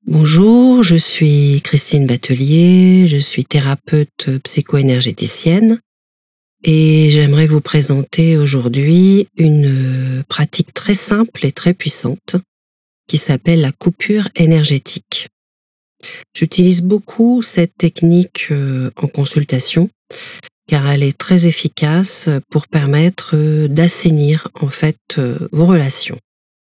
Bonjour, je suis Christine Batelier, je suis thérapeute psycho-énergéticienne et j'aimerais vous présenter aujourd'hui une pratique très simple et très puissante qui s'appelle la coupure énergétique. J'utilise beaucoup cette technique en consultation car elle est très efficace pour permettre d'assainir en fait vos relations.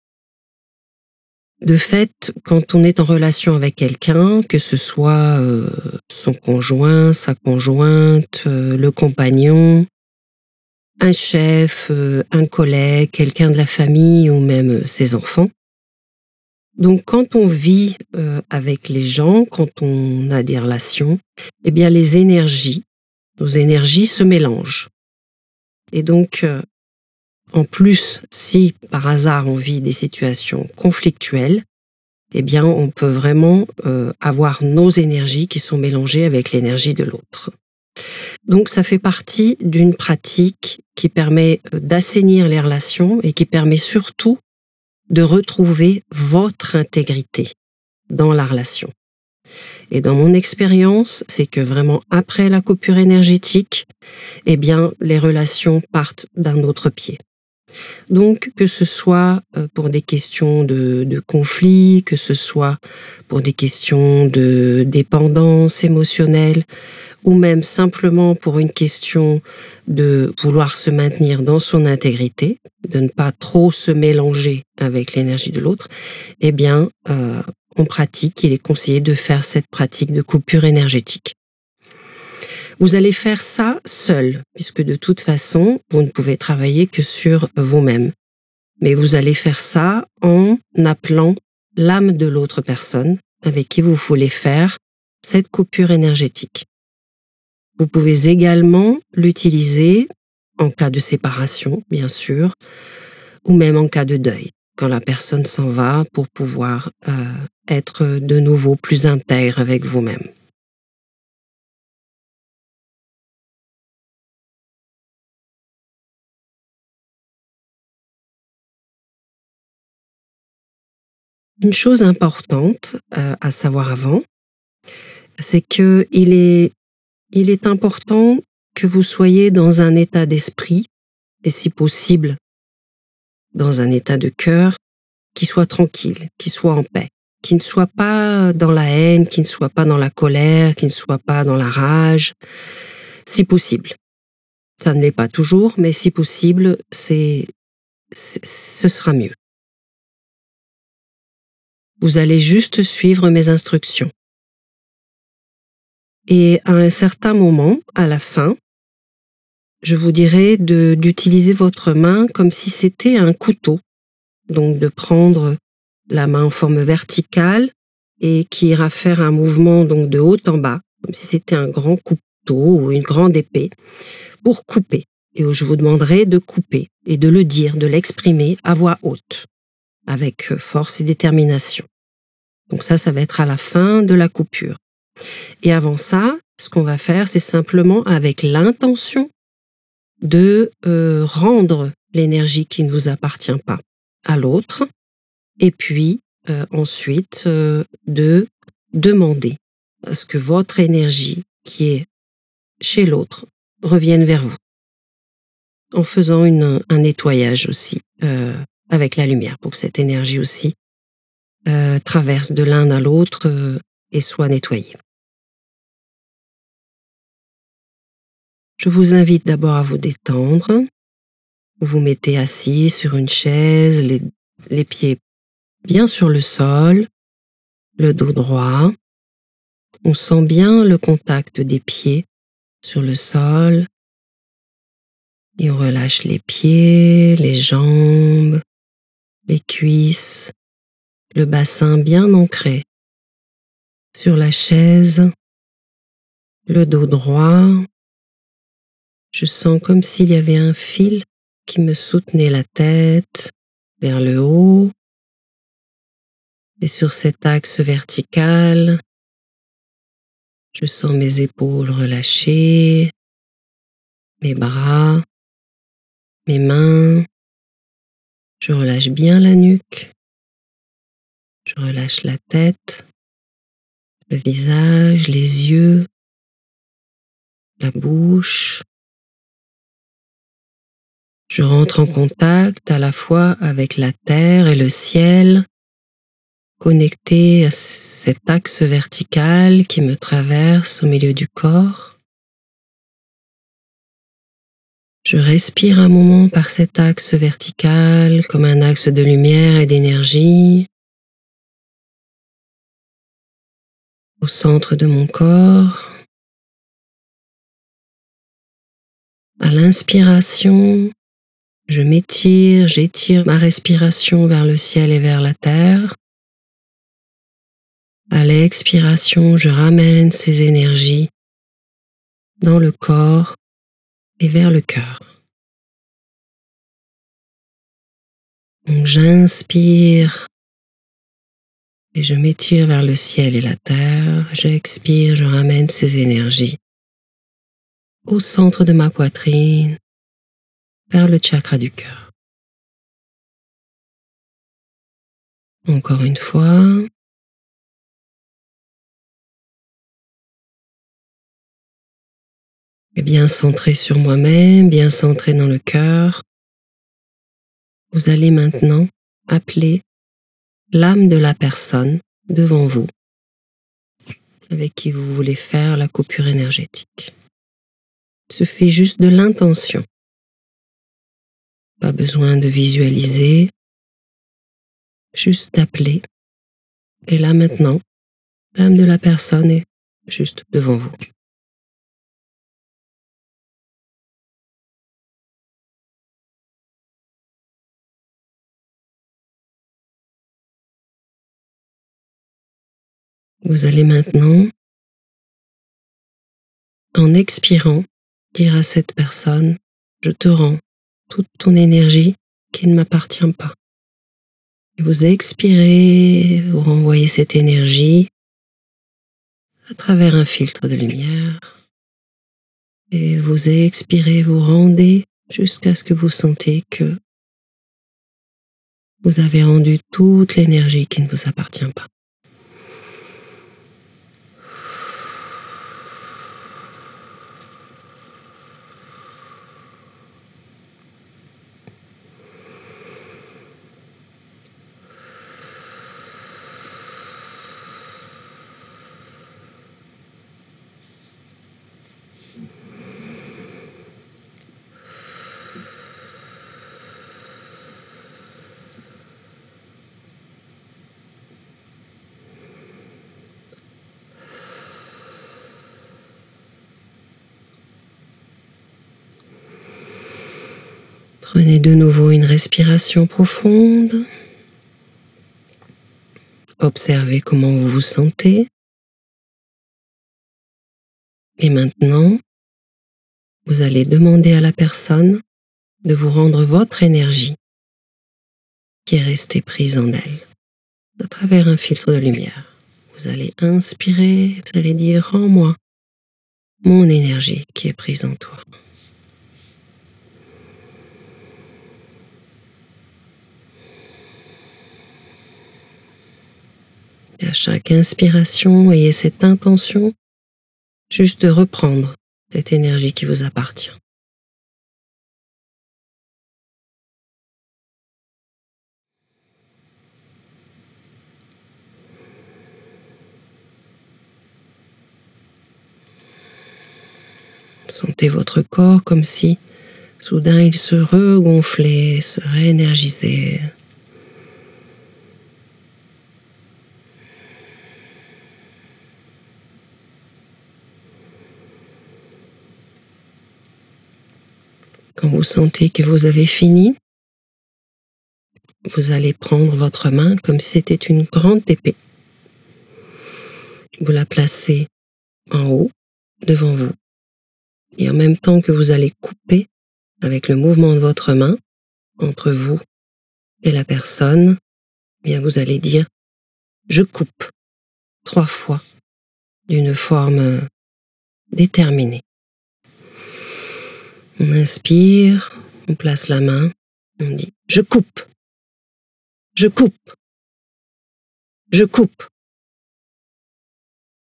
De fait, quand on est en relation avec quelqu'un, que ce soit, son conjoint, sa conjointe, le compagnon, un chef, un collègue, quelqu'un de la famille ou même, ses enfants. Donc quand on vit, avec les gens, quand on a des relations, eh bien nos énergies se mélangent et donc, en plus, si par hasard on vit des situations conflictuelles, eh bien, on peut vraiment avoir nos énergies qui sont mélangées avec l'énergie de l'autre. Donc, ça fait partie d'une pratique qui permet d'assainir les relations et qui permet surtout de retrouver votre intégrité dans la relation. Et dans mon expérience, c'est que vraiment après la coupure énergétique, eh bien, les relations partent d'un autre pied. Donc, que ce soit pour des questions de conflit, que ce soit pour des questions de dépendance émotionnelle, ou même simplement pour une question de vouloir se maintenir dans son intégrité, de ne pas trop se mélanger avec l'énergie de l'autre, eh bien, il est conseillé de faire cette pratique de coupure énergétique. Vous allez faire ça seul, puisque de toute façon, vous ne pouvez travailler que sur vous-même. Mais vous allez faire ça en appelant l'âme de l'autre personne avec qui vous voulez faire cette coupure énergétique. Vous pouvez également l'utiliser en cas de séparation, bien sûr, ou même en cas de deuil, quand la personne s'en va pour pouvoir être de nouveau plus intègre avec vous-même. Une chose importante à savoir avant, c'est il est important que vous soyez dans un état d'esprit, et si possible, dans un état de cœur, qui soit tranquille, qui soit en paix, qui ne soit pas dans la haine, qui ne soit pas dans la colère, qui ne soit pas dans la rage, si possible. Ça ne l'est pas toujours, mais si possible, ce sera mieux. Vous allez juste suivre mes instructions. Et à un certain moment, à la fin, je vous dirai d'utiliser votre main comme si c'était un couteau. Donc de prendre la main en forme verticale et qui ira faire un mouvement donc de haut en bas, comme si c'était un grand couteau ou une grande épée, pour couper. Et où je vous demanderai de couper et de le dire, de l'exprimer à voix haute, avec force et détermination. Donc ça va être à la fin de la coupure. Et avant ça, ce qu'on va faire, c'est simplement avec l'intention de rendre l'énergie qui ne vous appartient pas à l'autre, et puis ensuite de demander à ce que votre énergie qui est chez l'autre revienne vers vous, en faisant un nettoyage aussi avec la lumière, pour que cette énergie aussi traverse de l'un à l'autre et soit nettoyée. Je vous invite d'abord à vous détendre. Vous vous mettez assis sur une chaise, les pieds bien sur le sol, le dos droit. On sent bien le contact des pieds sur le sol et on relâche les pieds, les jambes, les cuisses, le bassin bien ancré sur la chaise, le dos droit. Je sens comme s'il y avait un fil qui me soutenait la tête vers le haut. Et sur cet axe vertical, je sens mes épaules relâchées, mes bras, mes mains. Je relâche bien la nuque. Je relâche la tête. le visage, les yeux, la bouche. Je rentre en contact à la fois avec la terre et le ciel, connecté à cet axe vertical qui me traverse au milieu du corps. Je respire un moment par cet axe vertical comme un axe de lumière et d'énergie au centre de mon corps. À l'inspiration, je m'étire, j'étire ma respiration vers le ciel et vers la terre. À l'expiration, je ramène ces énergies dans le corps et vers le cœur. Donc j'inspire et je m'étire vers le ciel et la terre. J'expire, je ramène ces énergies au centre de ma poitrine, vers le chakra du cœur. Encore une fois. Et bien centré sur moi-même, bien centré dans le cœur. Vous allez maintenant appeler l'âme de la personne devant vous, avec qui vous voulez faire la coupure énergétique. Il suffit juste de l'intention. Pas besoin de visualiser, juste d'appeler. Et là maintenant, l'âme de la personne est juste devant vous. Vous allez maintenant, en expirant, dire à cette personne, je te rends toute ton énergie qui ne m'appartient pas. Et vous expirez, vous renvoyez cette énergie à travers un filtre de lumière. Et vous expirez, vous rendez jusqu'à ce que vous sentez que vous avez rendu toute l'énergie qui ne vous appartient pas. Prenez de nouveau une respiration profonde. Observez comment vous vous sentez. Et maintenant, vous allez demander à la personne de vous rendre votre énergie qui est restée prise en elle, à travers un filtre de lumière. Vous allez inspirer, vous allez dire « Rends-moi mon énergie qui est prise en toi ». Et à chaque inspiration, ayez cette intention juste de reprendre cette énergie qui vous appartient. Sentez votre corps comme si soudain il se regonflait, se réénergisait. Quand vous sentez que vous avez fini, vous allez prendre votre main comme si c'était une grande épée. Vous la placez en haut, devant vous. Et en même temps que vous allez couper avec le mouvement de votre main entre vous et la personne, eh bien vous allez dire « je coupe » 3 fois d'une forme déterminée. On inspire, on place la main, on dit « je coupe ». Je coupe. Je coupe.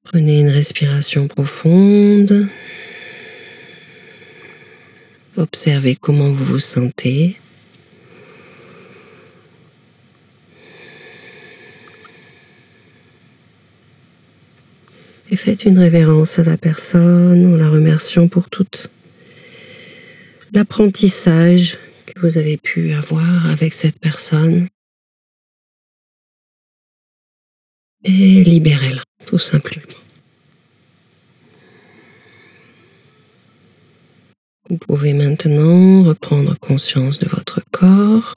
Prenez une respiration profonde. Observez comment vous vous sentez. Et faites une révérence à la personne en la remerciant pour tout l'apprentissage que vous avez pu avoir avec cette personne. Et libérez-la, tout simplement. Vous pouvez maintenant reprendre conscience de votre corps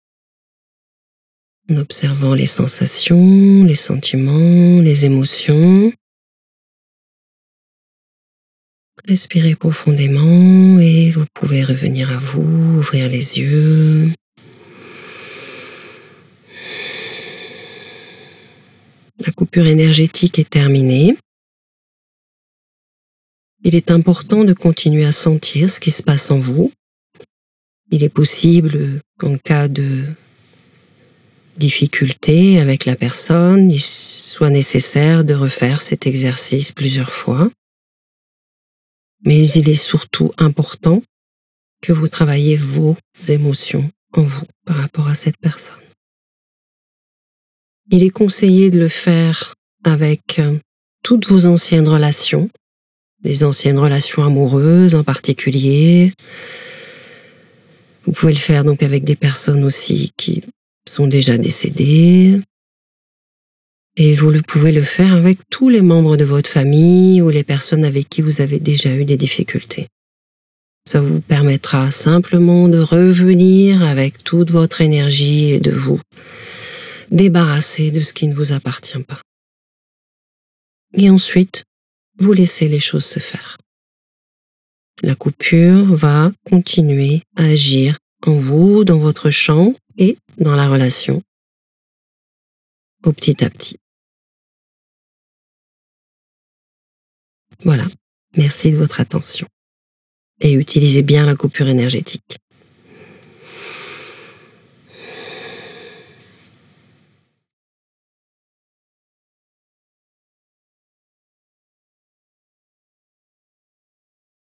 en observant les sensations, les sentiments, les émotions. Respirez profondément et vous pouvez revenir à vous, ouvrir les yeux. La coupure énergétique est terminée. Il est important de continuer à sentir ce qui se passe en vous. Il est possible qu'en cas de difficulté avec la personne, il soit nécessaire de refaire cet exercice plusieurs fois. Mais il est surtout important que vous travaillez vos émotions en vous par rapport à cette personne. Il est conseillé de le faire avec toutes vos anciennes relations, les anciennes relations amoureuses en particulier. Vous pouvez le faire donc avec des personnes aussi qui sont déjà décédées. Et vous pouvez le faire avec tous les membres de votre famille ou les personnes avec qui vous avez déjà eu des difficultés. Ça vous permettra simplement de revenir avec toute votre énergie et de vous débarrasser de ce qui ne vous appartient pas. Et ensuite, vous laissez les choses se faire. La coupure va continuer à agir en vous, dans votre champ et dans la relation, au petit à petit. Voilà, merci de votre attention. Et utilisez bien la coupure énergétique.